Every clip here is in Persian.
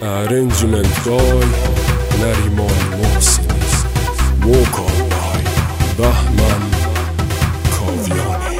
Arrangement by Nariman Mohsin, vocal by Bahman Kaviani.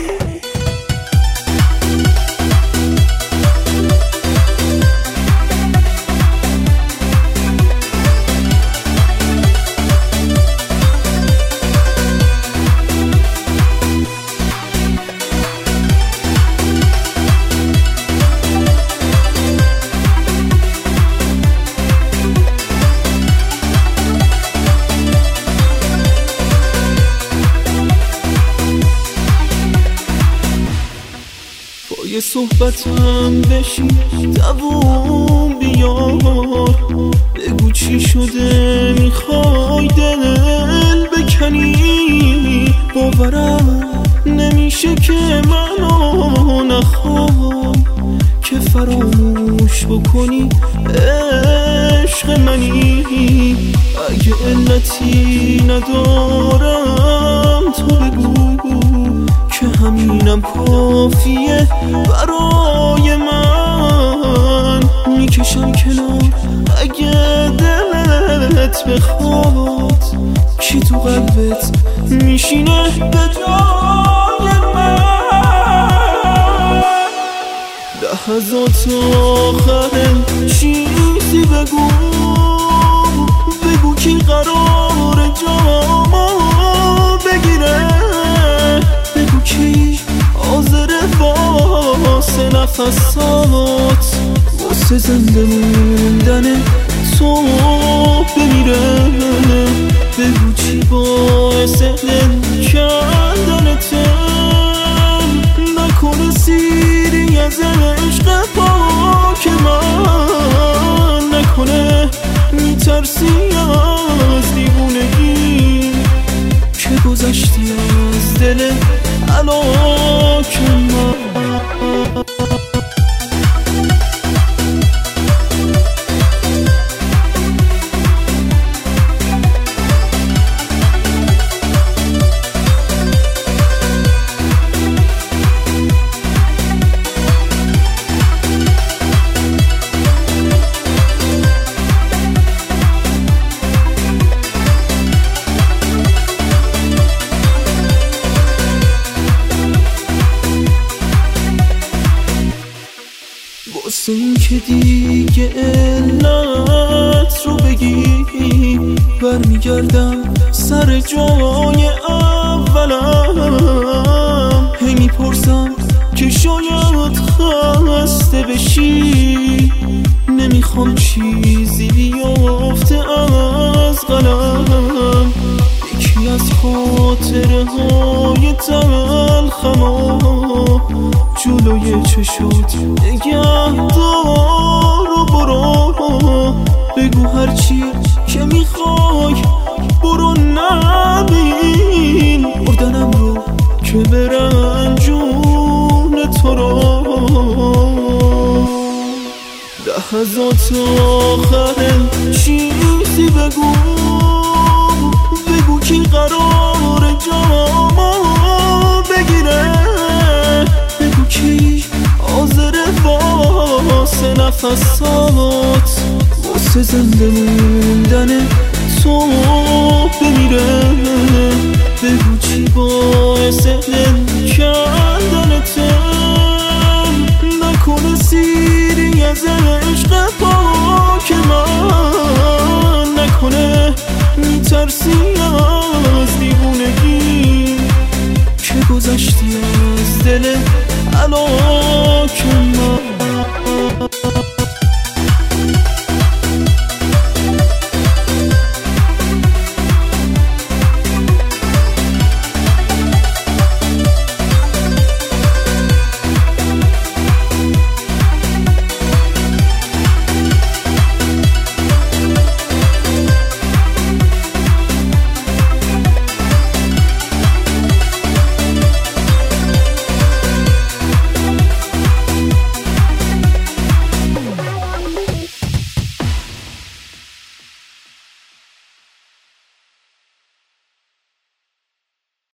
یه صحبتم بشی دووم بیار، بگو چی شده میخوای دل بکنی. باورم نمیشه که منو نخوای، که فراموش بکنی عشق منی. اگه علتی ندارم تو بگو که همینم کافیه برای من. میکشم کنار اگه دلت بخواد، کی تو قلبت میشینه به جای من. لحظات آخر چیزی بگو کی قرار جامو بگیره. بگو کی حاضره واسه نفسات، واسه زنده موندن تو بمیره. بگو چی باعث دل کندنته، نکنه سیری از عشق پاک من. نکنه میترسی از دیوونگی که گذشتی از دل هلاک من. واسه این که دیگه علت رو بگی، برمیگردم سر جای اولم. هی میپرسم که شاید خسته بشی، نمیخوام چیزی بیافته از قلم. یکی از خاطره های تلخم جلوی چشات نگهدار و برو. بگو هرچی که میخوای برو، نبین مردنم رو که برن جون تو رو. لحظات آخر چیزی بگو کی قرار جامو بگیره. بگو کی حاضره واسه نفسات، واسه زنده موندن تو بمیره. بگو چی باعث دل کندنته، نکنه سیری از عشق پاک من. نکنه میترسی از دیوونگی